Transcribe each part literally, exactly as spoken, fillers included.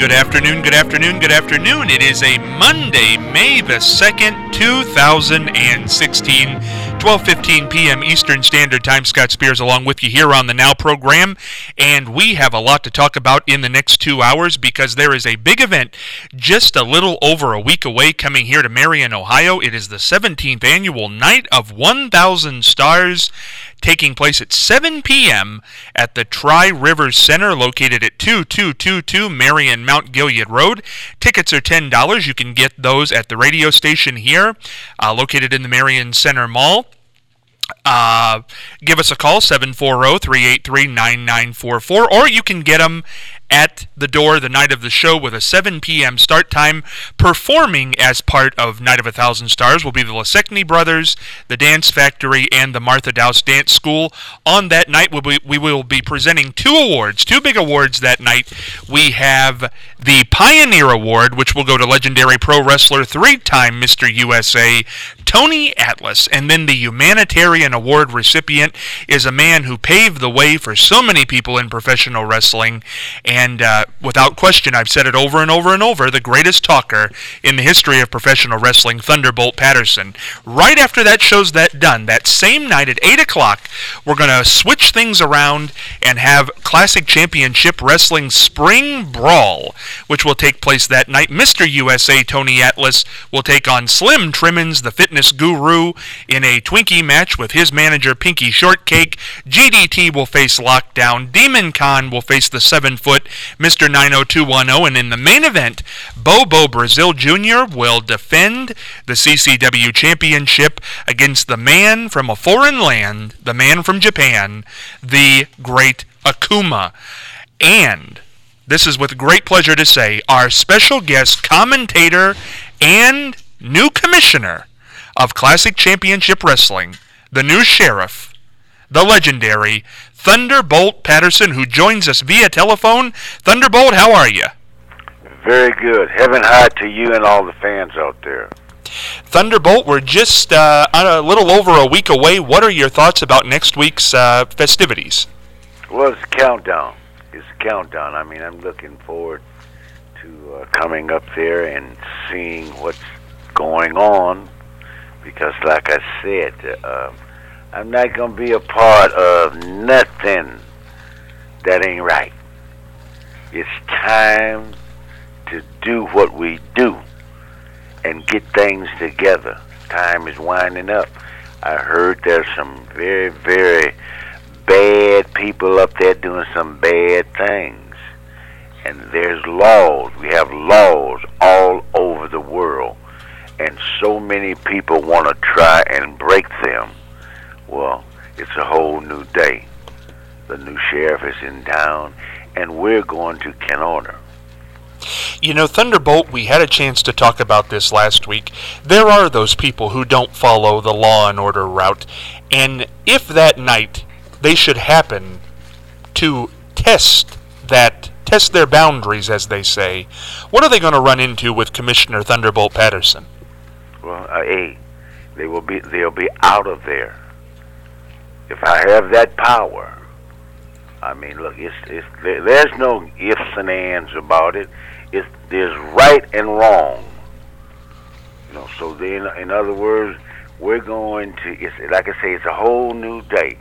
Good afternoon, good afternoon, good afternoon. It is a Monday, May the second, two thousand sixteen, twelve fifteen p.m. Eastern Standard Time. Scott Spears along with you here on the Now program, and we have a lot to talk about in the next two hours because there is a big event just a little over a week away coming here to Marion, Ohio. It is the seventeenth annual Night of one thousand Stars, taking place at seven p.m. at the Tri-Rivers Center, located at two two two two Marion Mount Gilead Road. Tickets are ten dollars. You can get those at the radio station here, uh, located in the Marion Center Mall. Uh, give us a call, seven four zero, three eight three, nine nine four four, or you can get them at the door the night of the show with a seven p.m. start time. Performing as part of Night of a Thousand Stars will be the Lesecny Brothers, the Dance Factory, and the Martha Douse Dance School. On that night, we'll be, we will be presenting two awards, two big awards that night. We have the Pioneer Award, which will go to legendary pro wrestler, three-time Mister U S A, Tony Atlas, and then the Humanitarian Award recipient is a man who paved the way for so many people in professional wrestling, and uh, without question, I've said it over and over and over, the greatest talker in the history of professional wrestling, Thunderbolt Patterson. Right after that show's that done, that same night at eight o'clock, we're going to switch things around and have Classic Championship Wrestling Spring Brawl, which will take place that night. Mister U S A, Tony Atlas, will take on Slim Trimmins, the fitness guru, in a Twinkie match with his manager, Pinky Shortcake. G D T will face Lockdown. Demon Khan will face the seven-foot Mister nine oh two one oh. And in the main event, Bobo Brazil Junior will defend the C C W Championship against the man from a foreign land, the man from Japan, the Great Akuma. And this is with great pleasure to say, our special guest, commentator, and new commissioner of Classic Championship Wrestling, the new sheriff, the legendary Thunderbolt Patterson, who joins us via telephone. Thunderbolt, how are you? Very good. Heaven high to you and all the fans out there. Thunderbolt, we're just uh, a little over a week away. What are your thoughts about next week's uh, festivities? Well, it's a countdown. It's a countdown. I mean, I'm looking forward to uh, coming up there and seeing what's going on, because like I said, uh, I'm not going to be a part of nothing that ain't right. It's time to do what we do and get things together. Time is winding up. I heard there's some very, very bad people up there doing some bad things. And there's laws. We have laws all over the world. And so many people want to try and break them. Well, it's a whole new day. The new sheriff is in town, and we're going to Kenora. You know, Thunderbolt, we had a chance to talk about this last week. There are those people who don't follow the law and order route, and if that night they should happen to test that, test their boundaries, as they say, what are they going to run into with Commissioner Thunderbolt Patterson? Well, uh, hey, they will be, they'll be out of there. If I have that power, I mean, look, it's, it's, there, there's no ifs and ands about it. It's, there's right and wrong. You know, so then, in other words, we're going to, it's, like I say, it's a whole new day.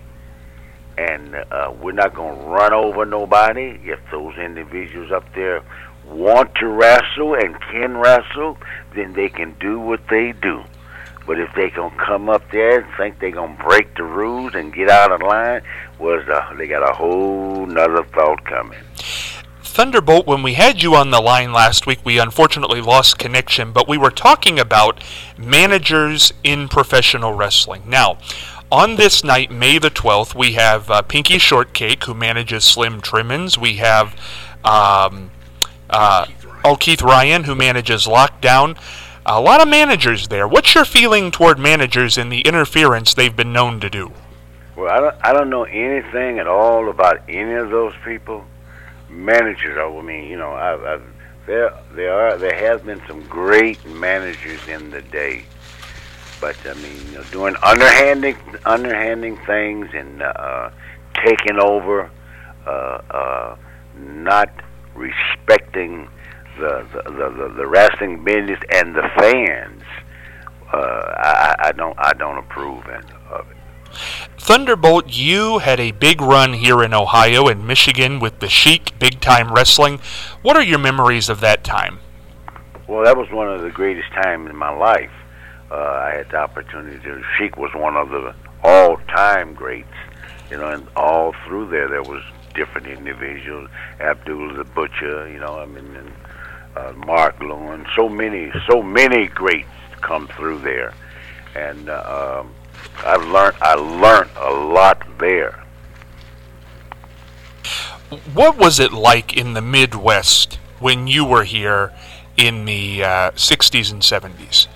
And uh, we're not going to run over nobody. If those individuals up there want to wrestle and can wrestle, then they can do what they do. But if they gonna come up there and think they gonna break the rules and get out of line, well, uh, they got a whole nother thought coming. Thunderbolt, when we had you on the line last week, we unfortunately lost connection, but we were talking about managers in professional wrestling. Now, on this night, May the twelfth, we have uh, Pinky Shortcake, who manages Slim Trimmins. We have um, uh, oh, Keith Ryan, who manages Lockdown. A lot of managers there. What's your feeling toward managers and the interference they've been known to do? Well, I don't, I don't know anything at all about any of those people. Managers, I mean, you know, I've, I've, there, there are, there has been some great managers in the day, but I mean, you know, doing underhanding, underhanding things and uh, taking over, uh, uh, not respecting the the, the, the, the wrestling business and the fans, uh, I, I don't I don't approve of it. Thunderbolt, you had a big run here in Ohio and Michigan with the Sheik Big Time Wrestling. What are your memories of that time? Well, that was one of the greatest times in my life. Uh, I had the opportunity to. Sheik was one of the all-time greats, you know, and all through there there was different individuals. Abdul the Butcher, you know, I mean, and, uh, Mark Lewin. So many, so many greats come through there, and uh, um, I've learned. I learned a lot there. What was it like in the Midwest when you were here in the uh, sixties and seventies?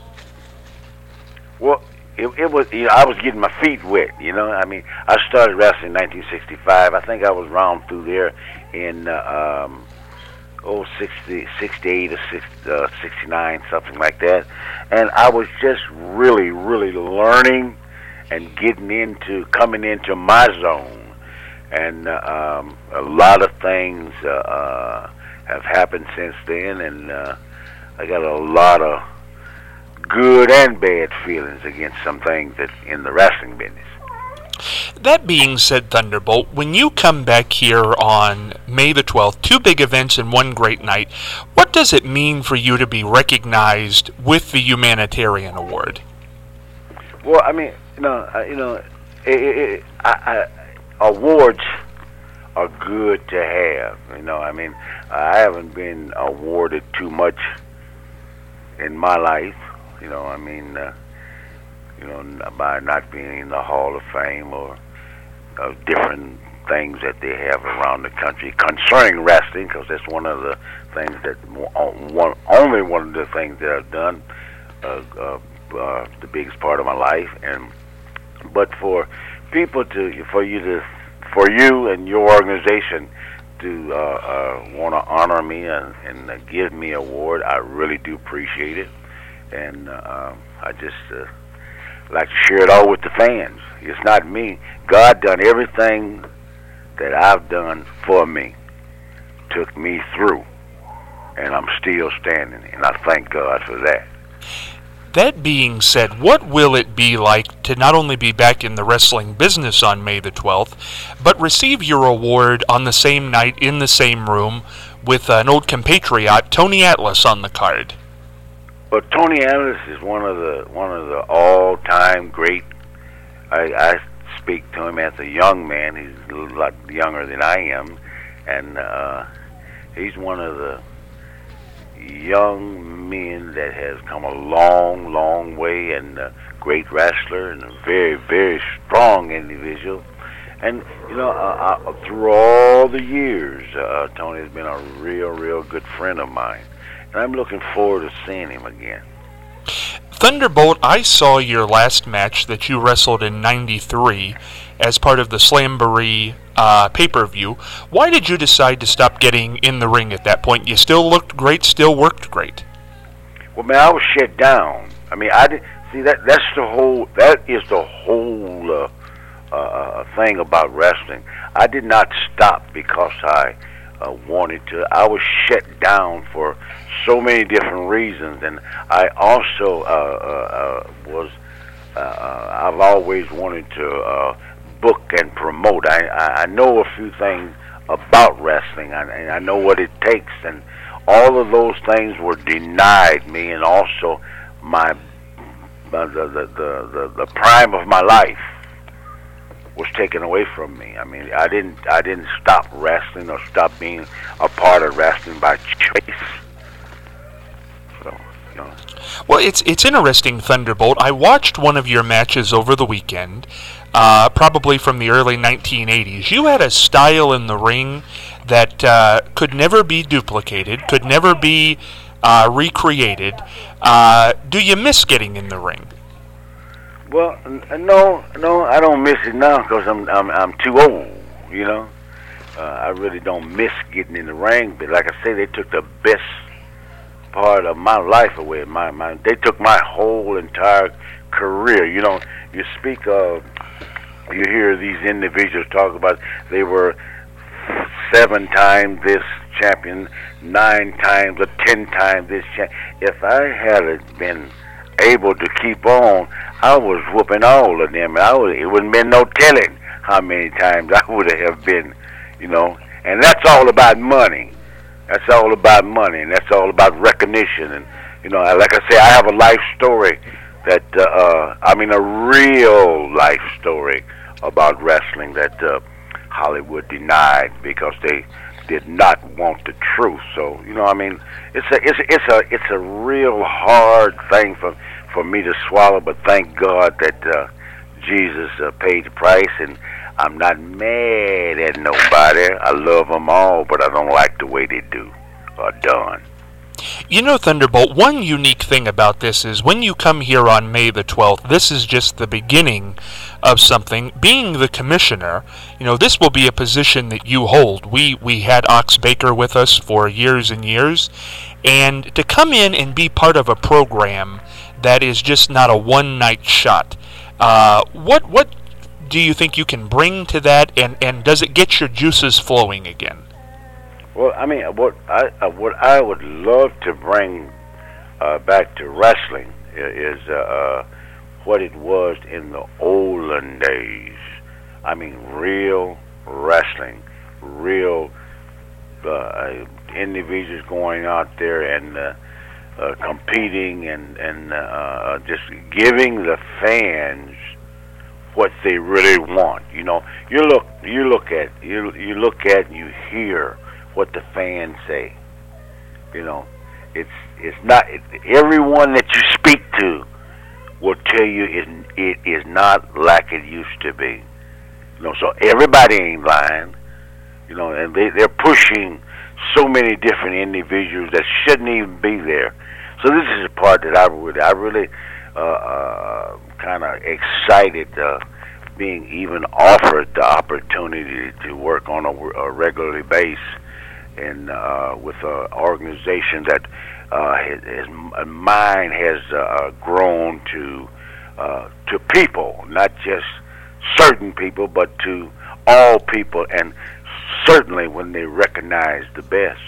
Well, it, it was. You know, I was getting my feet wet. You know, I mean, I started wrestling in nineteen sixty-five. I think I was round through there in uh, um, oh sixty, sixty-eight or sixty, uh, sixty-nine, something like that. And I was just really, really learning and getting into, coming into my zone. And uh, um, a lot of things uh, uh, have happened since then, and uh, I got a lot of good and bad feelings against some things that in the wrestling business. That being said, Thunderbolt, when you come back here on May the twelfth, two big events in one great night, what does it mean for you to be recognized with the Humanitarian Award? Well, I mean, you know, uh, you know, it, it, it, I, I, awards are good to have. You know, I mean, I haven't been awarded too much in my life. You know, I mean, uh, you know, by not being in the Hall of Fame or uh, different things that they have around the country concerning wrestling, because that's one of the things that one only one of the things that I've done, uh, uh, uh, the biggest part of my life. And but for people to, for you to, for you and your organization to uh, uh, want to honor me and, and uh, give me an award, I really do appreciate it. And uh, I just uh, like to share it all with the fans. It's not me. God done everything that I've done for me, took me through, and I'm still standing, and I thank God for that. That being said, what will it be like to not only be back in the wrestling business on May the twelfth, but receive your award on the same night in the same room with an old compatriot, Tony Atlas, on the card? Well, Tony Atlas is one of the one of the all-time great. I, I speak to him as a young man. He's a lot younger than I am, and uh, he's one of the young men that has come a long, long way, and a great wrestler and a very, very strong individual. And you know, uh, uh, through all the years, uh, Tony has been a real, real good friend of mine. And I'm looking forward to seeing him again. Thunderbolt, I saw your last match that you wrestled in ninety-three as part of the Slamboree uh, pay-per-view. Why did you decide to stop getting in the ring at that point? You still looked great, still worked great. Well, man, I was shut down. I mean, I did see that. That's the whole. That is the whole uh, uh, thing about wrestling. I did not stop because I uh, wanted to. I was shut down for so many different reasons, and I also uh, uh, uh, was. Uh, I've always wanted to uh, book and promote. I, I I know a few things about wrestling, and I, I know what it takes, and all of those things were denied me, and also my the the the the, the prime of my life was taken away from me. I mean, I didn't I didn't stop wrestling or stop being a part of wrestling by choice. So, you know. Well, it's it's interesting, Thunderbolt. I watched one of your matches over the weekend, uh, probably from the early nineteen eighties. You had a style in the ring that uh, could never be duplicated, could never be uh, recreated. Uh, do you miss getting in the ring? Well, n- no, no, I don't miss it now because I'm I'm I'm too old. You know, uh, I really don't miss getting in the ring. But like I say, they took the best part of my life away. My my, they took my whole entire career. You know, you speak of, you hear these individuals talk about they were seven times this champion, nine times or ten times this champion. If I had been able to keep on, I was whooping all of them. I would, it wouldn't been no telling how many times I would have been, you know. And that's all about money. That's all about money, and that's all about recognition. And you know, like I say, I have a life story that uh, uh, I mean, a real life story about wrestling that uh, Hollywood denied because they did not want the truth. So you know, I mean, it's a it's a, it's a it's a real hard thing for for me to swallow. But thank God that uh, Jesus uh, paid the price, and I'm not mad at nobody. I love them all, but I don't like the way they do or done. You know, Thunderbolt, one unique thing about this is when you come here on May the twelfth, this is just the beginning of something. Being the commissioner, you know, this will be a position that you hold. We we had Ox Baker with us for years and years, and to come in and be part of a program that is just not a one-night shot, uh, what what do you think you can bring to that, and, and does it get your juices flowing again? Well, I mean, what I uh, what I would love to bring uh, back to wrestling is uh, uh, what it was in the olden days. I mean, real wrestling, real uh, individuals going out there and uh, uh, competing and and uh, just giving the fans what they really want. You know, you look you look at you you look at and you hear what the fans say. You know, it's it's not it, everyone that you speak to will tell you it, it is not like it used to be. You know, so everybody ain't lying. You know, and they they're pushing so many different individuals that shouldn't even be there. So this is the part that I really I really uh, uh, kind of excited. Uh, being even offered the opportunity to work on a, a regular basis and uh, with an organization that uh, his, his mind has uh, grown to uh, to people, not just certain people, but to all people, and certainly when they recognize the best.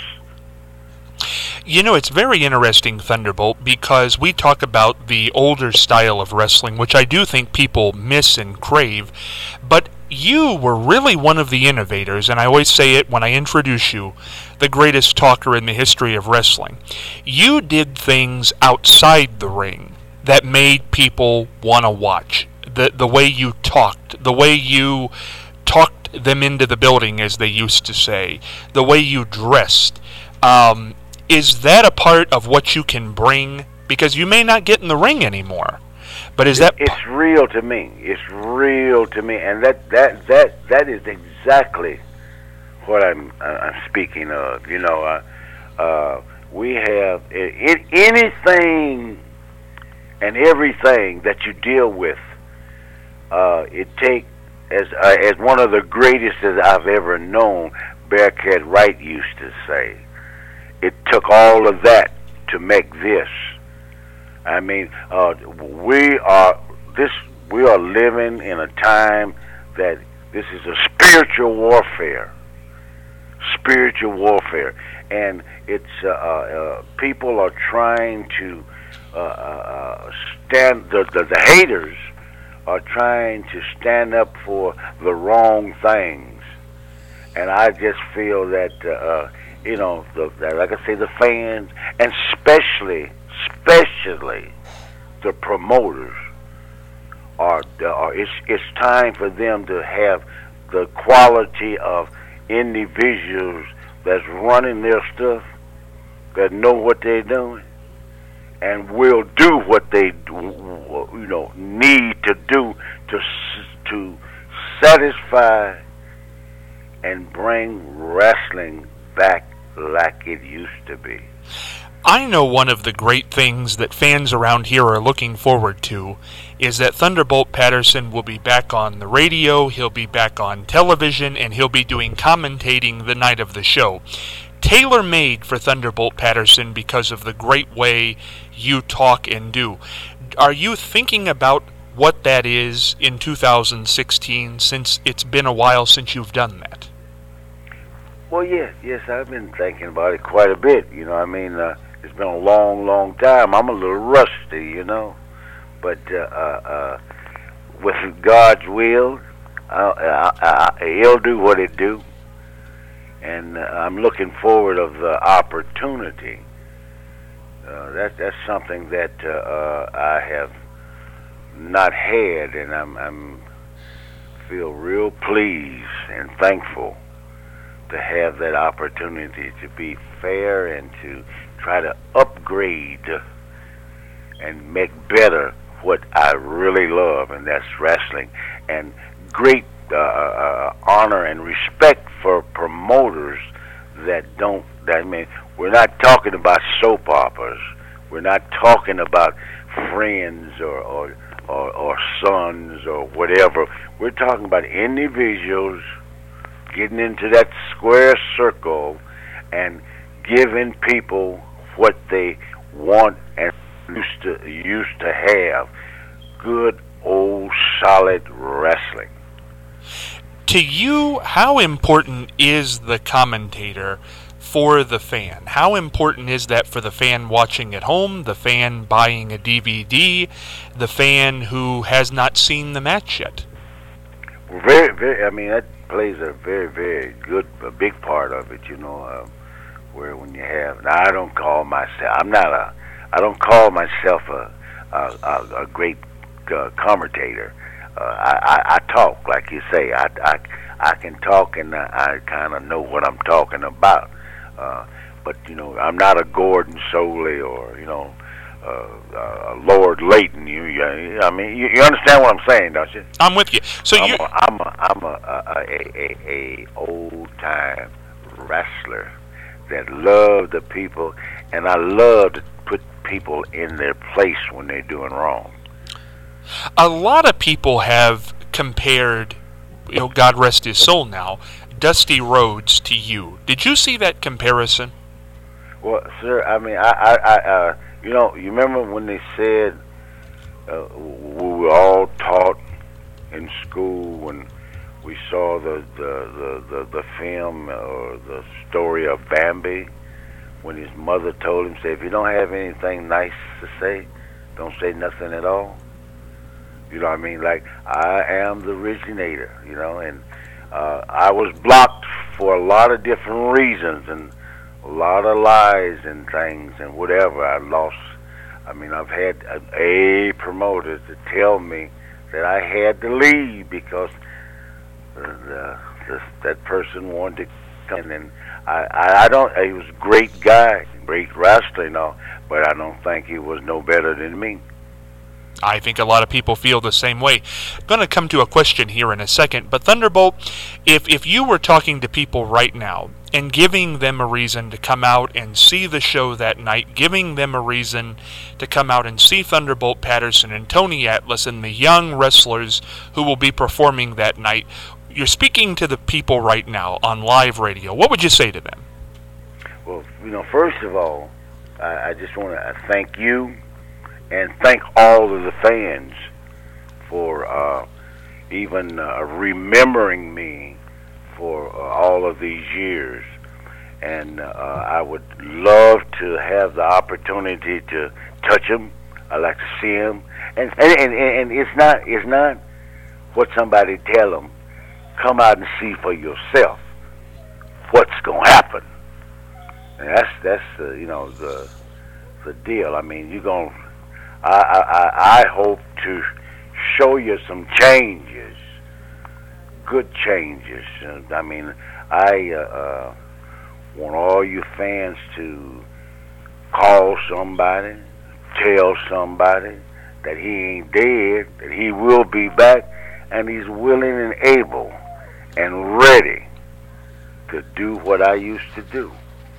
You know, it's very interesting, Thunderbolt, because we talk about the older style of wrestling, which I do think people miss and crave, but you were really one of the innovators, and I always say it when I introduce you, the greatest talker in the history of wrestling. You did things outside the ring that made people want to watch. The, the way you talked, the way you talked them into the building, as they used to say, the way you dressed. Um... Is that a part of what you can bring? Because you may not get in the ring anymore, but is that? It's real to me. It's real to me, and that that that that is exactly what I'm I'm speaking of. You know, uh, uh, we have it, it, anything and everything that you deal with. Uh, it take as uh, as one of the greatest that I've ever known. Bearcat Wright used to say. It took all of that to make this. I mean, uh, we are this. We are living in a time that this is a spiritual warfare. Spiritual warfare, and it's uh, uh, people are trying to uh, uh, stand. The, the the haters are trying to stand up for the wrong things, and I just feel that. Uh, You know, the, like I say, the fans, and especially, especially the promoters, are, are it's, it's time for them to have the quality of individuals that's running their stuff, that know what they're doing, and will do what they, you know, need to do to to satisfy and bring wrestling back like it used to be. I know one of the great things that fans around here are looking forward to is that Thunderbolt Patterson will be back on the radio, he'll be back on television, and he'll be doing commentating the night of the show. Tailor-made for Thunderbolt Patterson because of the great way you talk and do. Are you thinking about what that is in two thousand sixteen, since it's been a while since you've done that? Well, yes, yes, I've been thinking about it quite a bit. You know, I mean, uh, it's been a long, long time. I'm a little rusty, you know, but uh, uh, uh, with God's will, uh, I, I, I, He'll do what it do, and uh, I'm looking forward of the opportunity. Uh, that that's something that uh, uh, I have not had, and I'm, I'm feel real pleased and thankful to have that opportunity to be fair and to try to upgrade and make better what I really love, and that's wrestling. And great uh, uh, honor and respect for promoters that don't, that, I mean, we're not talking about soap operas. We're not talking about friends or, or, or, or sons or whatever. We're talking about individuals getting into that square circle and giving people what they want and used to used to have. Good old solid wrestling. To you, how important is the commentator for the fan? How important is that for the fan watching at home, the fan buying a D V D, the fan who has not seen the match yet? Very, very. I mean, that plays a very, very good, a big part of it. You know, uh, where when you have. Now, I don't call myself. I'm not a. I don't call myself a a, a, a great uh, commentator. Uh, I, I, I talk, like you say. I, I, I can talk, and I, I kind of know what I'm talking about. Uh, but you know, I'm not a Gordon Soley or you know. Uh, uh, Lord Layton, you, you, I mean, you, you understand what I'm saying, don't you? I'm with you. So I'm you, a, I'm a, I'm a, a, a, a, a old time wrestler that love the people, and I love to put people in their place when they're doing wrong. A lot of people have compared, you know, God rest his soul now, Dusty Rhodes to you. Did you see that comparison? Well, sir, I mean, I, I, I uh, you know, you remember when they said uh, we were all taught in school when we saw the the, the, the, the film or the story of Bambi, when his mother told him, say, if you don't have anything nice to say, don't say nothing at all. You know what I mean? Like, I am the originator, you know, and uh, I was blocked for a lot of different reasons, and a lot of lies and things and whatever. I lost. I mean, I've had a, a promoter to tell me that I had to leave because the, the, the, that person wanted to come. And I, I, I don't. He was a great guy, great wrestler, you know, but I don't think he was no better than me. I think a lot of people feel the same way. I'm going to come to a question here in a second, but Thunderbolt, if if you were talking to people right now and giving them a reason to come out and see the show that night, giving them a reason to come out and see Thunderbolt Patterson and Tony Atlas and the young wrestlers who will be performing that night, you're speaking to the people right now on live radio. What would you say to them? Well, you know, first of all, I, I just want to thank you and thank all of the fans for uh, even uh, remembering me for uh, all of these years. And uh, I would love to have the opportunity to touch them. I like to see them. And, and, and, and it's not it's not what somebody tell them. Come out and see for yourself what's going to happen. And that's, that's uh, you know, the, the deal. I mean, you're going to I, I, I hope to show you some changes, good changes. I mean, I uh, uh, want all you fans to call somebody, tell somebody that he ain't dead, that he will be back, and he's willing and able and ready to do what I used to do.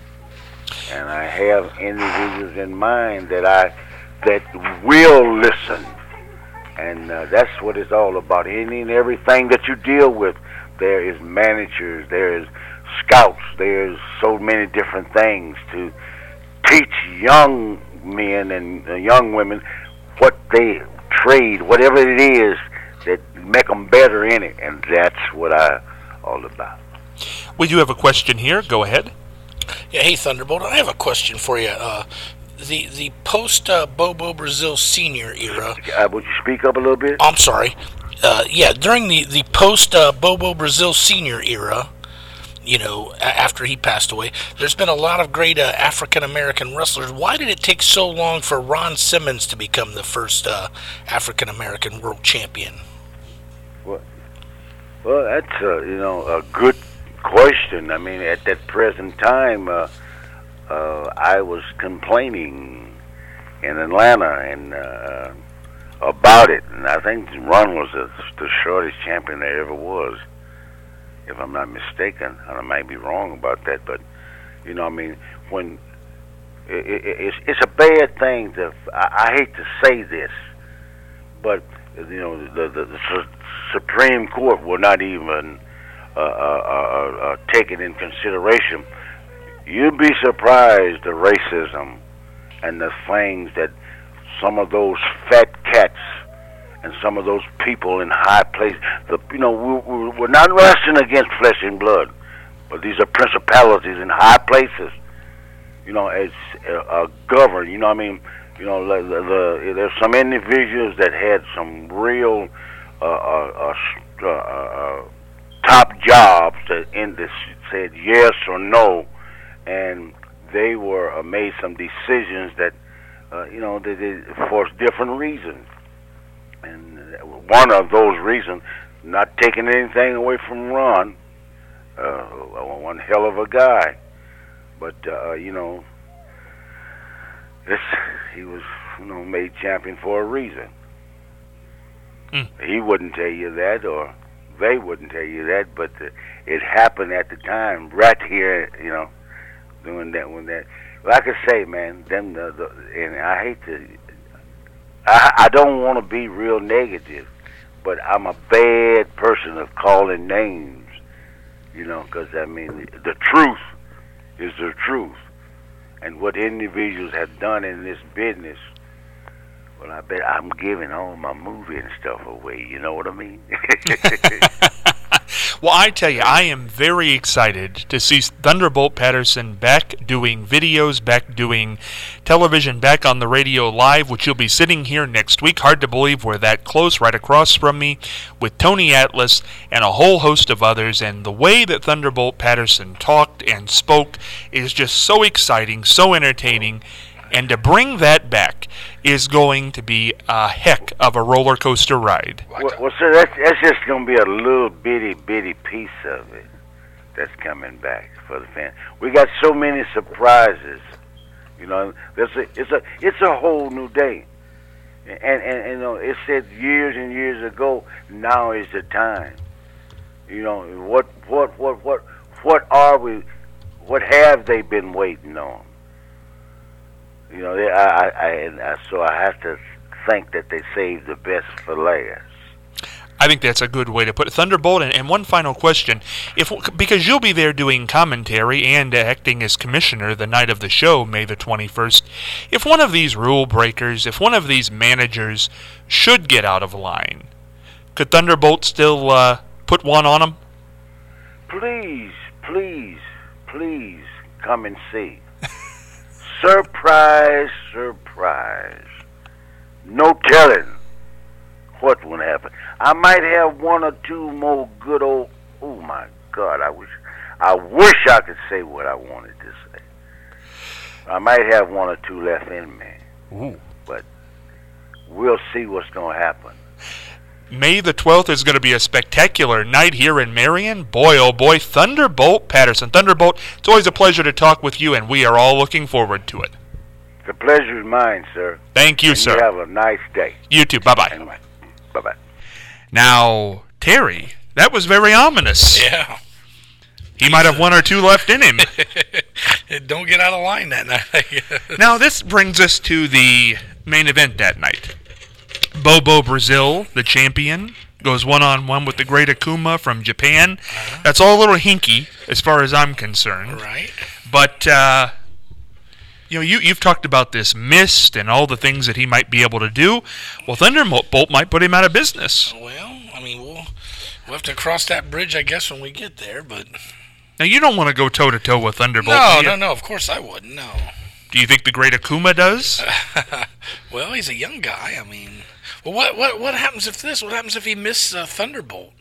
And I have individuals in mind that I that will listen, and uh, that's what it's all about. Any and everything that you deal with, there is managers, there is scouts, there's so many different things to teach young men and uh, young women what they trade, whatever it is that make them better in it, and that's what I all about. We do have a question here. Go ahead. Yeah, hey, Thunderbolt. I have a question for you. Uh, the the post uh, Bobo Brazil Senior era. Uh, would you speak up a little bit? I'm sorry. Uh, yeah, during the the post uh, Bobo Brazil Senior era, you know, a- after he passed away, there's been a lot of great uh, African American wrestlers. Why did it take so long for Ron Simmons to become the first uh, African American world champion? Well, well, that's uh, you know a good question. I mean, at that present time, uh, uh, I was complaining in Atlanta and uh, about it, and I think Ron was the, the shortest champion there ever was, if I'm not mistaken. And I might be wrong about that, but you know, I mean, when it, it, it's it's a bad thing to. I, I hate to say this, but you know, the the, the su- Supreme Court will not even uh, uh, uh, uh, take it in consideration. You'd be surprised the racism and the things that some of those fat cats and some of those people in high places. The, you know, we, we're not wrestling against flesh and blood, but these are principalities in high places. You know, it's uh, uh, governed. You know, what I mean, you know, the, the, the, there's some individuals that had some real uh, uh, uh, uh, top jobs that in this said yes or no, and they were uh, made some decisions that uh, you know they did for different reasons. And one of those reasons, not taking anything away from Ron, uh, one hell of a guy, but uh, you know, this he was you know made champion for a reason. Mm. He wouldn't tell you that, or they wouldn't tell you that, but uh, it happened at the time, right here, you know, doing that when that. Like I say, man, them the, the and I hate to. I, I don't want to be real negative, but I'm a bad person of calling names, you know, because, I mean, the, the truth is the truth. And what individuals have done in this business, well, I bet I'm giving all my movie and stuff away, you know what I mean? Well, I tell you, I am very excited to see Thunderbolt Patterson back doing videos, back doing television, back on the radio live, which you'll be sitting here next week. Hard to believe we're that close, right across from me, with Tony Atlas and a whole host of others. And the way that Thunderbolt Patterson talked and spoke is just so exciting, so entertaining. And to bring that back is going to be a heck of a roller coaster ride. Well, well sir, that's, that's just going to be a little bitty, bitty piece of it that's coming back for the fans. We got so many surprises. You know, there's a, it's a it's a whole new day. And, and, and you know, it said years and years ago, now is the time. You know, what what what what what are we? What have they been waiting on? You know, they, I, I, I, so I have to think that they saved the best for last. I think that's a good way to put it. Thunderbolt, and, and one final question. If because you'll be there doing commentary and acting as commissioner the night of the show, May the twenty-first, if one of these rule breakers, if one of these managers should get out of line, could Thunderbolt still uh, put one on them? Please, please, please come and see. Surprise, surprise. No telling what will happen. I might have one or two more good old, oh my God, I wish I wish I could say what I wanted to say. I might have one or two left in me. Ooh. But we'll see what's going to happen. May the twelfth is going to be a spectacular night here in Marion. Boy, oh boy, Thunderbolt Patterson. Thunderbolt, it's always a pleasure to talk with you, and we are all looking forward to it. The pleasure is mine, sir. Thank you, and sir. You have a nice day. You too. Bye-bye. Anyway, bye-bye. Now, Terry, that was very ominous. Yeah. He might have one or two left in him. Don't get out of line that night. Now, this brings us to the main event that night. Bobo Brazil, the champion, goes one-on-one with the Great Akuma from Japan. Uh-huh. That's all a little hinky, as far as I'm concerned. Right. But, uh, you know, you, you've talked about this mist and all the things that he might be able to do. Well, Thunderbolt might put him out of business. Well, I mean, we'll, we'll have to cross that bridge, I guess, when we get there, but... Now, you don't want to go toe-to-toe with Thunderbolt. No, do you? no, no. Of course I wouldn't. No. Do you think the great Akuma does? Well, he's a young guy. I mean, well, what what what happens if this? What happens if he misses uh, Thunderbolt?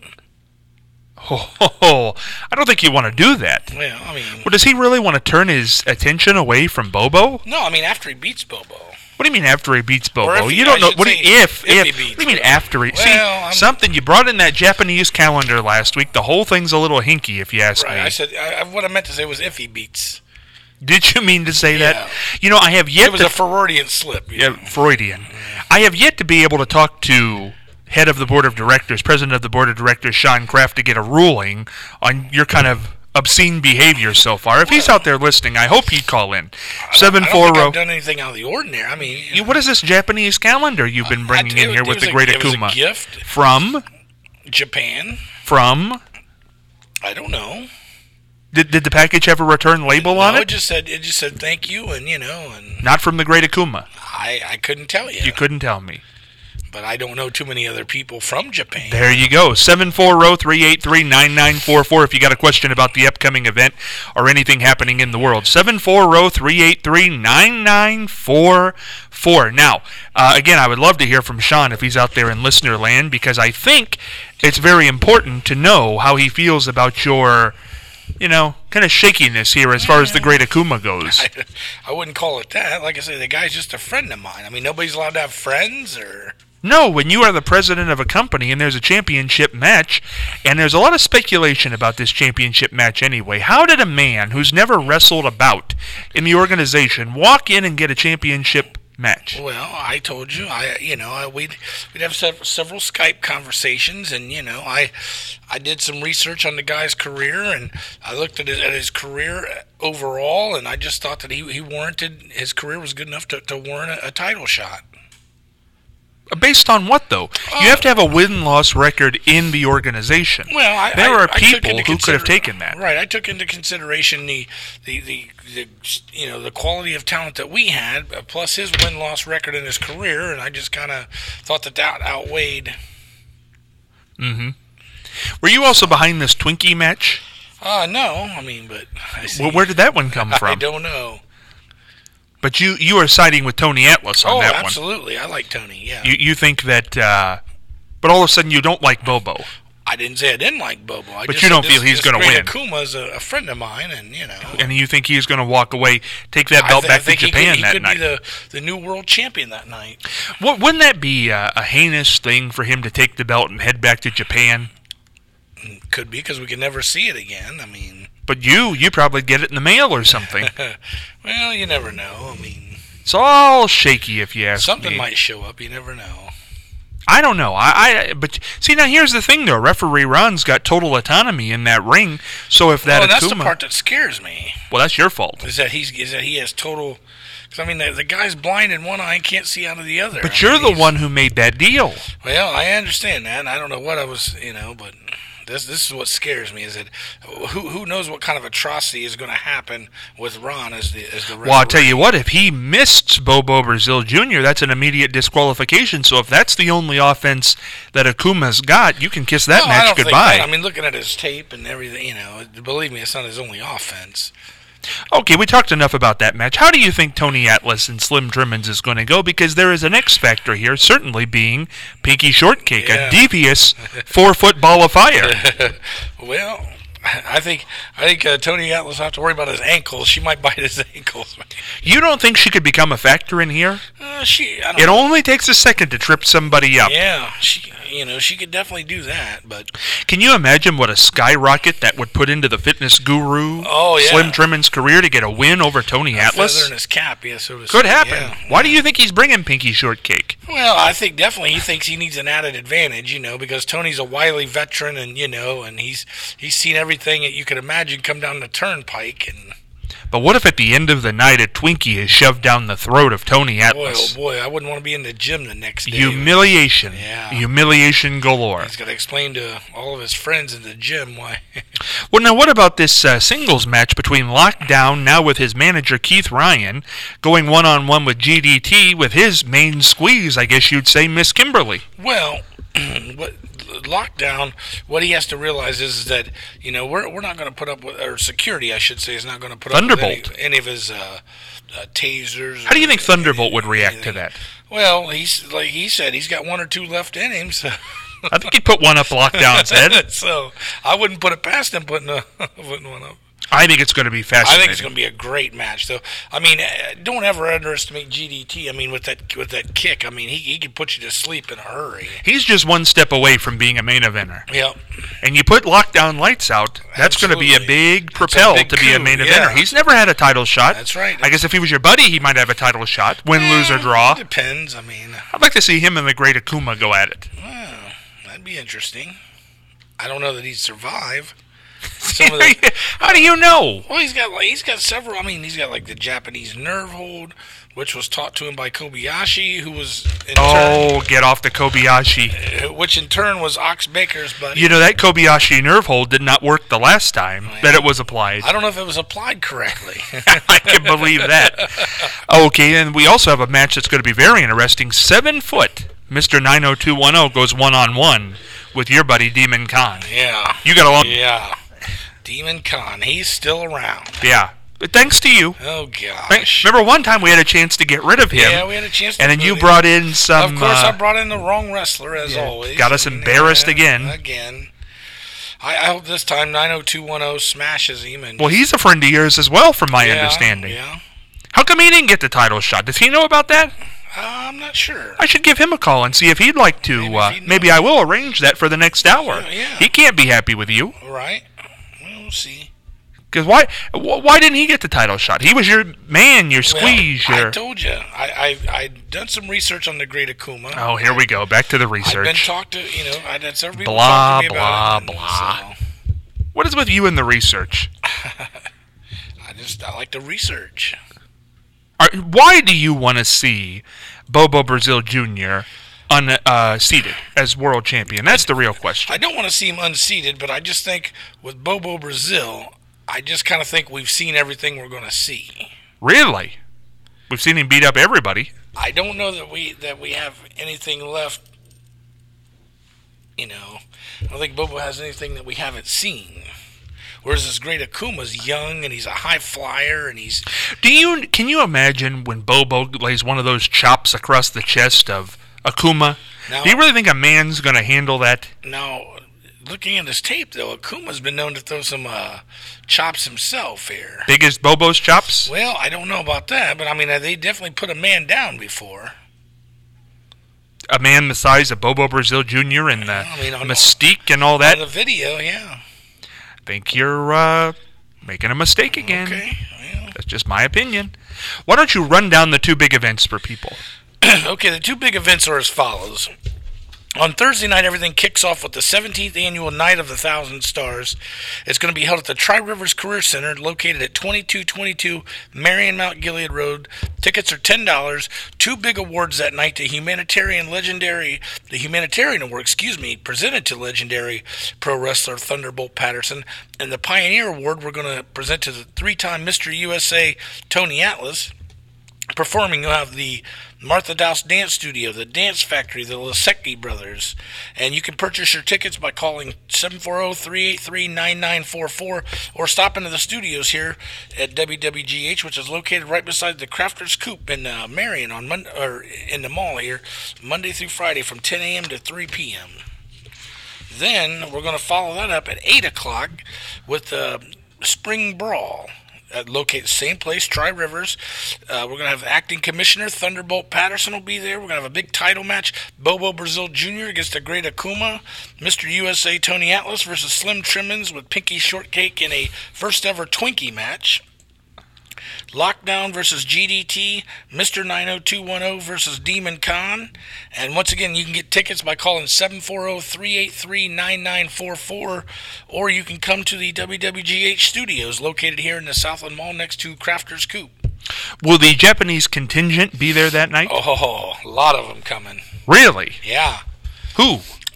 Oh, oh, oh, I don't think you want to do that. Well, I mean, Well, does he really want to turn his attention away from Bobo? no, I mean after he beats Bobo. What do you mean after he beats Bobo? Or if he- you don't I know. should What do you, say if if he if? beats What do you mean Bobo. after he? Well, See, I'm- something you brought in that Japanese calendar last week. The whole thing's a little hinky, if you ask Right. me. I said I, I- what I meant to say was if he beats. Did you mean to say Yeah. that? You know, I have yet It was to. a Freudian slip. you Yeah, know. Freudian. I have yet to be able to talk to head of the board of directors, president of the board of directors, Sean Kraft, to get a ruling on your kind of obscene behavior so far. If he's out there listening, I hope he'd call in. Seven I don't four think zero. I've done anything out of the ordinary. I mean, You- What is this Japanese calendar you've been bringing I- in it- here it with was the a- great it was a Akuma? gift. From? Japan. From? I don't know. Did, did the package have a return label on No, it? it just said it just said thank you, and you know, and Not from the great Akuma. I I couldn't tell you. You couldn't tell me. But I don't know too many other people from Japan. There you go. seven four zero, three eight three, nine nine four four if you got a question about the upcoming event or anything happening in the world. seven four zero, three eight three, nine nine four four. Now, uh, again, I would love to hear from Sean if he's out there in listener land, because I think it's very important to know how he feels about your, you know, kind of shakiness here as far as the great Akuma goes. I, I wouldn't call it that. Like I say, the guy's just a friend of mine. I mean, nobody's allowed to have friends, or No, when you are the president of a company and there's a championship match, and there's a lot of speculation about this championship match anyway, how did a man who's never wrestled a bout in the organization walk in and get a championship match? well, I told you, I you know, I, we'd we'd have sev- several Skype conversations, and you know, I I did some research on the guy's career, and I looked at his, at his career overall, and I just thought that he he warranted his career was good enough to, to warrant a, a title shot. Based on what, though? You have to have a win-loss record in the organization. Well, I, there I, are I took people into who could have consider- taken that. Right, I took into consideration the, the, the, the you know the quality of talent that we had, uh, plus his win-loss record in his career, and I just kind of thought that that outweighed. Mm-hmm. Were you also behind this Twinkie match? Uh, no, I mean, but I see. Well, where did that one come I from? don't know. But you you are siding with Tony Atlas on Oh, that one. absolutely, I like Tony. Yeah, You you think that, uh, but all of a sudden you don't like Bobo. I didn't say I didn't like Bobo. I But just you said don't this- feel he's this gonna great win. Akuma's a, a friend of mine, and you know, And you think he's going to walk away, take that I belt thi- back I think to he Japan could, he that could night? be the the new world champion that night. Wou- Wouldn't that be a, a heinous thing for him to take the belt and head back to Japan? Could be because we could never see it again. I mean, But you, you probably get it in the mail or something. well, you never know. I mean, It's all shaky if you ask something me. might show up. You never know. I don't know. I, I but see now here's the thing though. Referee Ron's got total autonomy in that ring. So if that Well, that's Akuma, the part that scares me. well, that's your fault. Is that he's is that he has total. Because I mean, the, the guy's blind in one eye and can't see out of the other. But I you're mean, the he's- one who made that deal. Well, I understand that. And I don't know what I was, you know, but this this is what scares me. Is that who who knows what kind of atrocity is going to happen with Ron as the as the referee. Well, I'll tell you what. If he missed Bobo Brazil Junior, that's an immediate disqualification. So if that's the only offense that Akuma's got, you can kiss that No, I match don't think goodbye. that. I mean, looking at his tape and everything, you know, believe me, it's not his only offense. Okay, we talked enough about that match. How do you think Tony Atlas and Slim Trimmins is going to go? Because there is an X factor here, certainly being Pinky Shortcake, Yeah. a devious four-foot ball of fire. Well, I think I think uh, Tony Atlas will have to worry about his ankles. She might bite his ankles. You don't think she could become a factor in here? Uh, she, I don't It know. only takes a second to trip somebody up. Yeah, she, you know, she could definitely do that. But Can you imagine what a skyrocket that would put into the fitness guru Oh, yeah. Slim Trimmins' career to get a win over Tony a feather Atlas? in his cap, yeah, so to Could speak, happen. yeah. Why do you think he's bringing Pinky Shortcake? Well, I think definitely he thinks he needs an added advantage, you know, because Tony's a wily veteran, and you know, and he's he's seen everything that you could imagine come down the turnpike, and But what if at the end of the night a Twinkie is shoved down the throat of Tony boy, Atlas? oh boy, I wouldn't want to be in the gym the next day. Humiliation. Yeah. Humiliation galore. He's got to explain to all of his friends in the gym why. Well, now what about this uh, singles match between Lockdown, now with his manager Keith Ryan, going one-on-one with G D T with his main squeeze, I guess you'd say, Miss Kimberly? Well, what Lockdown, what he has to realize is that, you know, we're we're not going to put up with, or security, I should say, is not going to put Thunderbolt. up with any, any of his uh, uh, tasers. How do you think Thunderbolt would react anything. to that? Well, he's like he said, he's got one or two left in him, so. I think he'd put one up Lockdown's head. So I wouldn't put it past him putting, a, putting one up. I think it's going to be I fascinating. think it's going to be a great match, though. I mean, uh, don't ever underestimate G D T. I mean, with that with that kick, I mean, he he could put you to sleep in a hurry. He's just one step away from being a main eventer. Yep. And you put Lockdown Lights out, that's going to be a Absolutely. big propel a big to be a coup, main yeah. eventer. He's never had a title shot. That's right. I guess if he was your buddy, he might have a title shot. Win, lose, or Eh, draw. It depends. I mean, I'd like to see him and the Great Akuma go at it. well, that'd be interesting. I don't know that he'd survive. Some of the, How do you know? well, he's got like, he's got several. I mean, he's got like the Japanese nerve hold, which was taught to him by Kobayashi, who was in Oh, get off the Kobayashi. turn, which in turn was Ox Baker's buddy. You know, that Kobayashi nerve hold did not work the last time that it was applied. I don't know if it was applied correctly. I can believe that. Okay, and we also have a match that's going to be very interesting. Seven foot, Mister nine oh two one oh goes one-on-one with your buddy Demon Khan. Yeah. You got along? Yeah. Demon Khan, he's still around. Yeah. But thanks to you. Oh, gosh. Thank- Remember one time we had a chance to get rid of him? Yeah, we had a chance to And then move you him. brought in some... Of course, uh, I brought in the wrong wrestler, as yeah, always. got us And, embarrassed uh, again. Again. I, I hope this time nine oh two one oh smashes him. And well, he's a friend of yours as well, from my yeah, understanding. Yeah. How come he didn't get the title shot? Does he know about that? Uh, I'm not sure. I should give him a call and see if he'd like to. Maybe if Uh, he'd know. maybe I will arrange that for the next hour. Yeah, yeah. He can't be happy with you. Right. We'll see. Because why, wh- why didn't he get the title shot? He was your man, your squeeze. Well, your... I told you. I, I, I'd done some research on the Great Akuma. Oh, here we go. Back to the I've been research. talked to, you know, I'd had several people Blah, talk to me blah, about it. and blah. so What is with you and the research? I just, I like to research. Are, why do you want to see Bobo Brazil Junior unseated uh, seated as world champion? That's the real question. I don't want to see him unseated, but I just think with Bobo Brazil, I just kind of think we've seen everything we're going to see. Really? We've seen him beat up everybody. I don't know that we that we have anything left. You know, I don't think Bobo has anything that we haven't seen. Whereas this Great Akuma's young and he's a high flyer and he's. Do you can you imagine when Bobo lays one of those chops across the chest of Akuma? Now, Do you really think a man's going to handle that? now, looking at this tape though, Akuma's been known to throw some uh, chops himself here. Big as Bobo's chops? Well, I don't know about that, but I mean, they definitely put a man down before. A man the size of Bobo Brazil Junior and the I mean, on- mystique and all that? On the video, yeah. I think you're uh, making a mistake again. Okay. Well, That's just my opinion. Why don't you run down the two big events for people? okay, the two big events are as follows. On Thursday night, everything kicks off with the seventeenth annual Night of the Thousand Stars. It's going to be held at the Tri-Rivers Career Center, located at twenty-two twenty-two Marion Mount Gilead Road. Tickets are ten dollars. Two big awards that night: the humanitarian legendary, the humanitarian award, excuse me, presented to legendary pro wrestler Thunderbolt Patterson, and the Pioneer Award we're going to present to the three-time Mister U S A Tony Atlas. Performing, you'll have the Martha Douse Dance Studio, the Dance Factory, the Lasecki Brothers. And you can purchase your tickets by calling seven four zero, three eight three, nine nine four four or stop into the studios here at W W G H, which is located right beside the Crafters Coop in uh, Marion on Mon- or in the mall here, Monday through Friday from ten a.m. to three p.m. Then we're going to follow that up at eight o'clock with the Spring Brawl. Uh, located same place, Tri-Rivers. Uh, we're going to have acting commissioner Thunderbolt Patterson will be there. We're going to have a big title match. Bobo Brazil Junior against the Great Akuma. Mister U S A Tony Atlas versus Slim Trimmins with Pinky Shortcake in a first ever Twinkie match. Lockdown versus G D T, Mister nine oh two one oh versus Demon Khan. And once again, you can get tickets by calling seven four zero, three eight three, nine nine four four, or you can come to the W W G H studios located here in the Southland Mall next to Crafters Coop. Will the Japanese contingent be there that night? Oh, a lot of them coming. Really? Yeah. Who?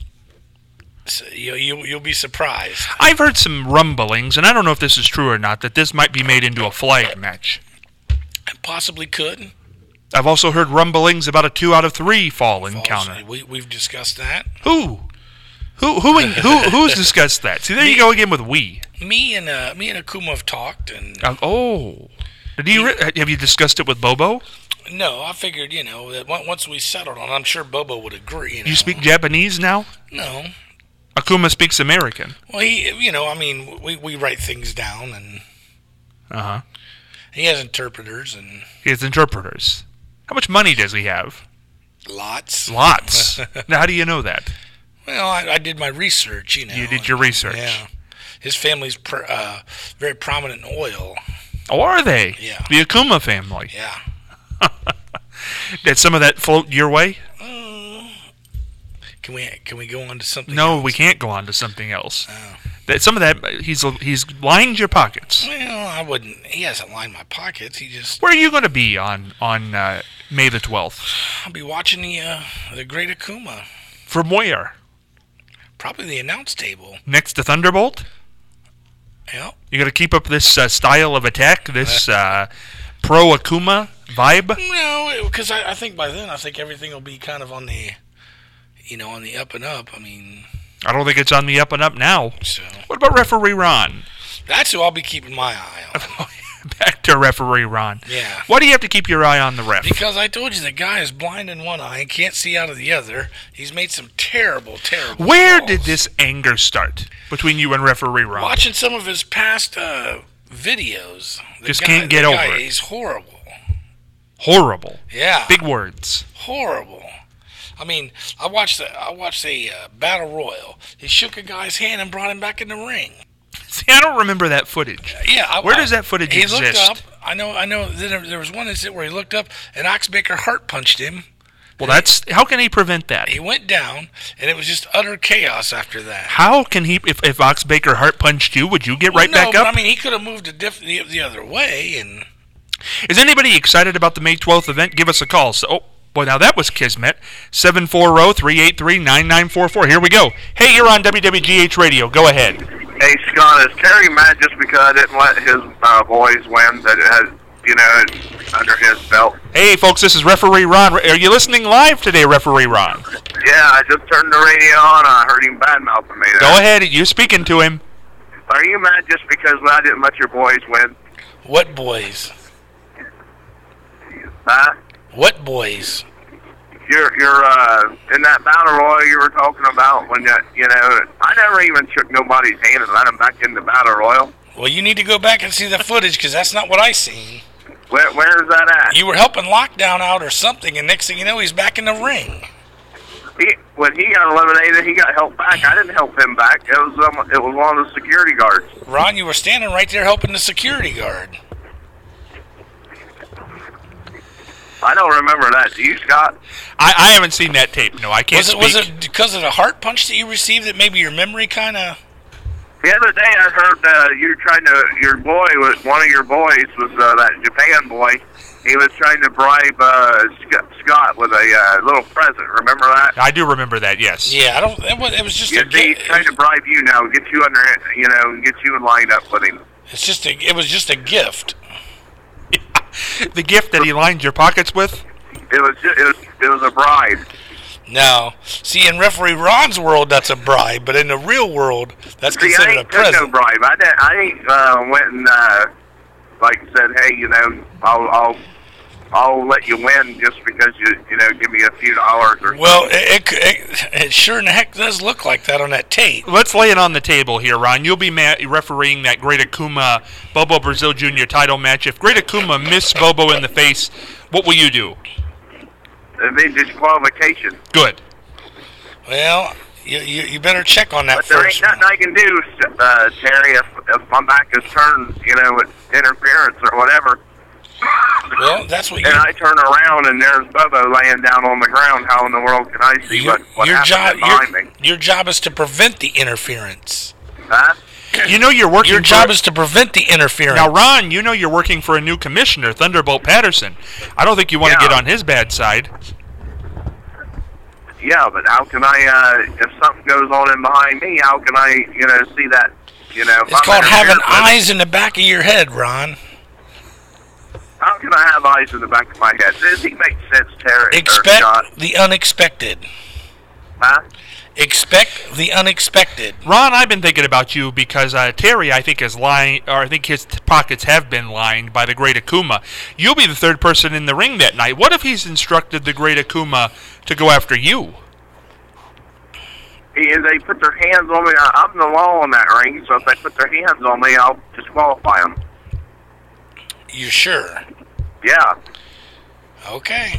So you, you, you'll be surprised. I've heard some rumblings, and I don't know if this is true or not, that this might be made into a flag match. Possibly could. I've also heard rumblings about a two out of three fall encounter. We, we've discussed that. Who? Who who who who's discussed that? See, there you go again with we. Me and uh, me and Akuma have talked, and Uh, oh, do you re- have you discussed it with Bobo? no, I figured you know that on- once we settled on, it, I'm sure Bobo would agree. You, know? You speak Japanese now? No. Akuma speaks American. Well, he, you know, I mean, we we write things down, and Uh huh. he has interpreters and He has interpreters. How much money does he have? lots. Lots. Now, how do you know that? Well, I, I did my research. You know, You did your research. Yeah. His family's pr- uh, very prominent in oil. Oh, are they? Yeah. The Akuma family. Yeah. Did some of that float your way? Mm. Can we can we go on to something? No, else? we can't go on to something else. Oh. That some of that he's he's lined your pockets. Well, I wouldn't. He hasn't lined my pockets. He just. Where are you going to be on on uh, May the twelfth? I'll be watching the uh, the Great Akuma. From where? Probably the announce table. Next to Thunderbolt? Yep. You got to keep up this uh, style of attack, this uh, pro Akuma vibe. No, because I, I think by then I think everything will be kind of on the, you know, on the up and up. I mean. I don't think it's on the up and up now. So. What about Referee Ron? That's who I'll be keeping my eye on. Back to Referee Ron. Yeah. Why do you have to keep your eye on the ref? Because I told you the guy is blind in one eye and can't see out of the other. He's made some terrible, terrible Where calls. did this anger start between you and Referee Ron? Watching some of his past uh, videos. The Just guy, can't get the over guy, it. He's horrible. Horrible. Yeah. Big words. Horrible. I mean, I watched the, I watched a uh, battle royal. He shook a guy's hand and brought him back in the ring. See, I don't remember that footage. Yeah, I, Where does that footage he exist? He looked up. I know. I know. There, there was one incident where he looked up and Oxbaker heart punched him. Well, that's how can he prevent that? He went down, and it was just utter chaos after that. How can he? If if Oxbaker heart punched you, would you get Well, right no, back but up? I mean, he could have moved a diff- the, the other way, and Is anybody excited about the May twelfth event? Give us a call. So, oh, boy, now that was kismet. seven four zero, three eight three, nine nine four four. Here we go. Hey, you're on W W G H Radio. Go ahead. Hey, Scott, is Terry mad just because I didn't let his uh, boys win that it had, you know, under his belt? Hey, folks, this is Referee Ron. Are you listening live today, Referee Ron? Yeah, I just turned the radio on. I heard him badmouthing me. Go ahead. You're speaking to him. Are you mad just because I didn't let your boys win? what boys? Huh? What boys? You're, you're, uh, in that battle royal you were talking about when, you, you know, I never even shook nobody's hand and let them back in the battle royal. Well, you need to go back and see the footage because that's not what I seen. Where, where's that at? You were helping Lockdown out or something, and next thing you know, he's back in the ring. He, when he got eliminated, he got helped back. I didn't help him back. It was, um, it was one of the security guards. Ron, you were standing right there helping the security guard. I don't remember that. Do you, Scott? I, I haven't seen that tape. No, I can't Was it, speak. was it because of the heart punch that you received that maybe your memory kind of... The other day I heard uh, you were trying to, your boy, was one of your boys was uh, that Japan boy. He was trying to bribe uh, Scott with a uh, little present. Remember that? I do remember that, yes. Yeah, I don't... It was, it was just Yeah, a... see, he's trying to bribe you now, get you under, you know, get you lined up with him. It's just a... It was just a gift. The gift that he lined your pockets with? It was, just, it was, it was a bribe. No. See, in Referee Ron's world, that's a bribe, but in the real world, that's See, I considered a ain't took no present. bribe. I didn't, I ain't uh, went and uh, like said, hey, you know, I'll, I'll, I'll let you win just because you, you know, give me a few dollars or Well, something. it, it, it sure in the heck does look like that on that tape. Let's lay it on the table here, Ron. You'll be ma- refereeing that Great Akuma Bobo Brazil Junior title match. If Great Akuma missed Bobo in the face, what will you do? It'd be disqualification. Good. Well, you, you, you better check on that But there ain't first nothing one. I can do, uh, Terry, if, if my back is turned, you know, with interference or whatever. Well, that's what you... And I turn around and there's Bobo laying down on the ground. How in the world can I see Your, what, what your, job, happened behind your, me? your job is to prevent the interference. Huh? You know you're working Your for... job is to prevent the interference. Now, Ron, you know you're working for a new commissioner, Thunderbolt Patterson. I don't think you want to Yeah. get on his bad side. Yeah, but how can I, uh, if something goes on in behind me, how can I, you know, see that, you know? if It's I'm called having interfered with? eyes in the back of your head, Ron. How can I have eyes in the back of my head? Does he make sense, Terry? or Expect Scott? the unexpected. Huh? Expect the unexpected. Ron, I've been thinking about you because uh, Terry, I think, is lying, or I think his t- pockets have been lined by the Great Akuma. You'll be the third person in the ring that night. What if he's instructed the Great Akuma to go after you? If they put their hands on me, I- I'm the law in that ring, so if they put their hands on me, I'll disqualify them. You sure? Yeah. Okay.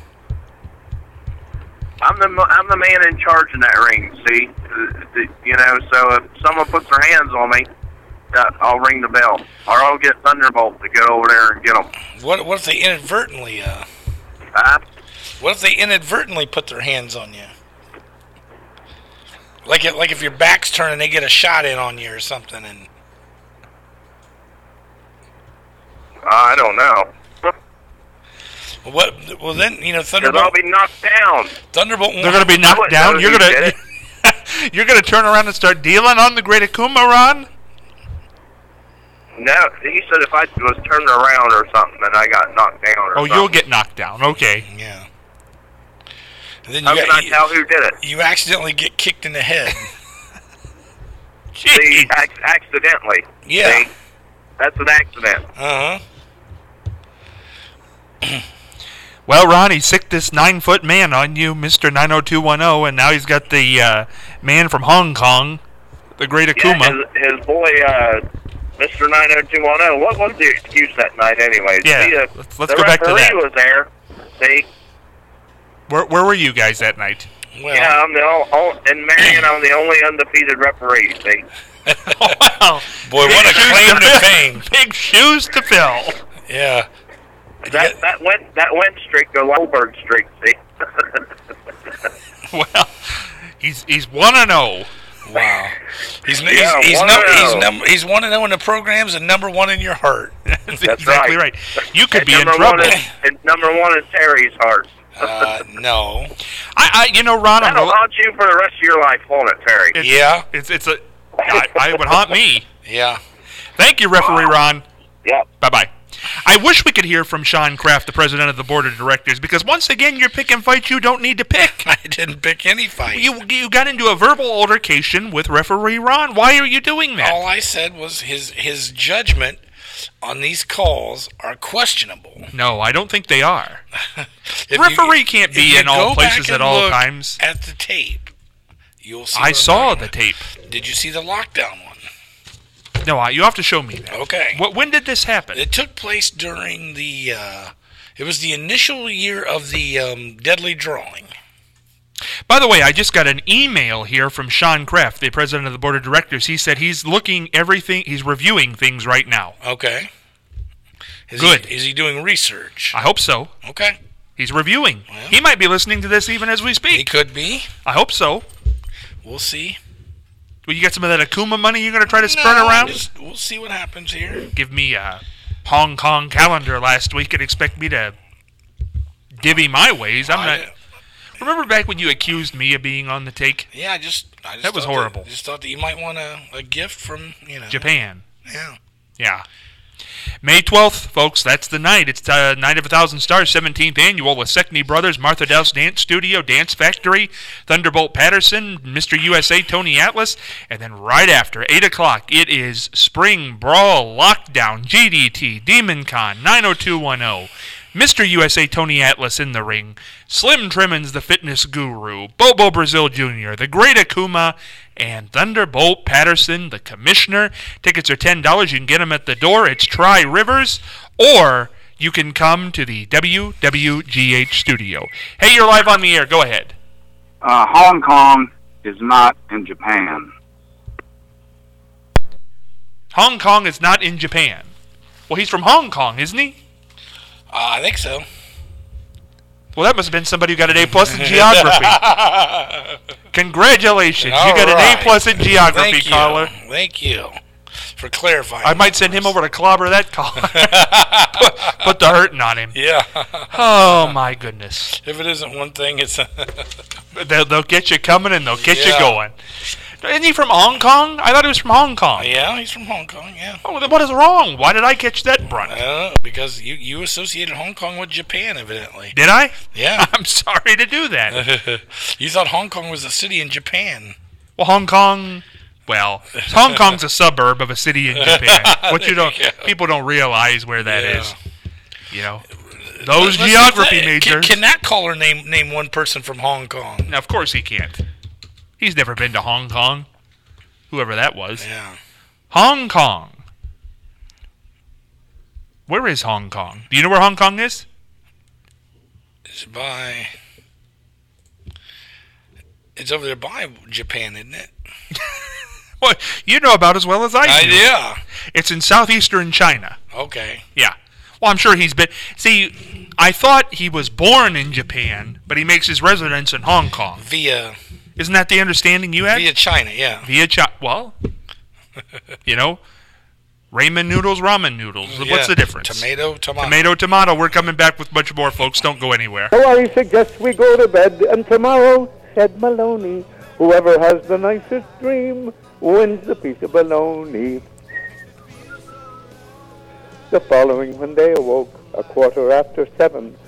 I'm the I'm the man in charge in that ring. See, Uh, the- you know. So if someone puts their hands on me, uh, I'll ring the bell, or I'll get Thunderbolt to go over there and get them. What what if they inadvertently uh Uh, what if they inadvertently put their hands on you? Like it, like if your back's turned and they get a shot in on you or something, and I don't know. what? Well, then you know Because Thunderbolt. I'll be knocked down. Thunderbolt. They're going to be knocked wouldn't down. know You're who going did to you're going to turn around and start dealing on the Great Akuma, Ron? No, he said if I was turned around or something, then I got knocked down. Or Oh, something. you'll get knocked down. Okay. Yeah. And then How you, can I got, tell who did it? you, you accidentally get kicked in the head. See, Jeez. ac- accidentally. Yeah. See? That's an accident. Uh huh. Well, Ron, he sicked this nine-foot man on you, Mister nine oh two one oh, and now he's got the uh, man from Hong Kong, the Great Akuma. Yeah, his, his boy, uh, Mister nine oh two one oh. What was the excuse that night, anyways? Yeah, See, uh, let's- let's the go back to referee that. was there. See? Where, where were you guys that night? Well, Yeah, I'm the only, in Marion, I'm the only undefeated referee. See? Oh, wow. boy, Big what a shoes claim to fill. fame. Big shoes to fill. Yeah. That that went that went streak, the Goldberg streak. See? Well, he's he's one and zero. Wow. He's he's Yeah, he's, one no, and he's oh. number he's one and zero in the programs and number one in your heart. That's, That's exactly right. right. You could And be in number trouble. One is, and number one is Terry's heart. Uh, no. I, I, you know, Ron, I'm That'll gonna- haunt you for the rest of your life, won't it, Terry? it's, Yeah. it's it's a. I, I would haunt me. Yeah. Thank you, referee Ron. Yep. Bye bye. I wish we could hear from Sean Kraft, the president of the board of directors, because once again, you're picking fights you don't need to pick. I didn't pick any fight. You you got into a verbal altercation with referee Ron. Why are you doing that? All I said was his his judgment on these calls are questionable. No, I don't think they are. If Referee you- can't if be you in all go back places and at all look times. At the tape, you'll see. I what I'm saw talking the about. tape. Did you see the lockdown one? No, I, you have to show me that. Okay. What, when did this happen? It took place during the. Uh, it was the initial year of the um, deadly drawing. By the way, I just got an email here from Sean Kraft, the president of the board of directors. He said he's looking everything, he's reviewing things right now. Okay. Is Good. He, is he doing research? I hope so. Okay. He's reviewing. Well. He might be listening to this even as we He speak. could be. I hope so. We'll see. Well, you got some of that Akuma money you're going to try to spurn No, around? just- we'll see what happens here. Give me a Hong Kong calendar last week and expect me to divvy my ways. I'm I- not. Remember back when you accused me of being on the take? Yeah, I just. I just That was thought horrible. just thought that you might want a, a gift from you know Japan. Yeah. Yeah. May twelfth, folks, that's the night. It's uh, Night of a Thousand Stars, seventeenth annual with Secney Brothers, Martha Dow's Dance Studio, Dance Factory, Thunderbolt Patterson, Mister U S A, Tony Atlas, and then right after, eight o'clock, it is Spring Brawl Lockdown, G D T, Demon Con, nine oh two one oh, Mister U S A, Tony Atlas in the ring, Slim Trimmins, the fitness guru, Bobo Brazil Junior, the Great Akuma, and Thunderbolt Patterson, the commissioner. Tickets are ten dollars. You can get them at the door. It's Tri Rivers, or you can come to the W W G H studio. Hey, you're live on the air. Go ahead. Uh, Hong Kong is not in Japan. Hong Kong is not in Japan. Well, he's from Hong Kong, isn't he? Uh, I think so. Well, that must have been somebody who got an A plus in geography. Congratulations. All you got right. an A plus in geography, Thank you. caller. Thank you for clarifying. I might send him over to clobber that caller. put, put the hurting on him. Yeah. Oh, my goodness. If it isn't one thing, it's. They'll, they'll get you coming and they'll get Yeah. you going. Isn't he from Hong Kong? I thought he was from Hong Kong. Yeah, he's from Hong Kong, yeah. Oh, then what is wrong? Why did I catch that brunt? I don't know, because you, you associated Hong Kong with Japan, evidently. Did I? Yeah. I'm sorry to do that. You thought Hong Kong was a city in Japan. Well, Hong Kong... Well, Hong Kong's a suburb of a city in Japan. What you don't... you People don't realize where that Yeah. is. You know? Those Let's- geography let- majors... Can, can that caller name name one person from Hong Kong? Now, of course he can't. He's never been to Hong Kong. Whoever that was. Yeah. Hong Kong. Where is Hong Kong? Do you know where Hong Kong is? It's by... It's over there by Japan, isn't it? Well, you know about as well as I do. yeah. It's in southeastern China. Okay. Yeah. Well, I'm sure he's been... See, I thought he was born in Japan, but he makes his residence in Hong Kong. Via Isn't that the understanding you had? via China, yeah. Via China. Well, you know, ramen noodles, ramen noodles. What's Yeah. the difference? Tomato, tomato. Tomato, tomato. We're coming back with much more, folks. Don't go anywhere. So I suggest we go to bed, and tomorrow, said Maloney, whoever has the nicest dream wins the piece of bologna. The following Monday awoke a quarter after seven.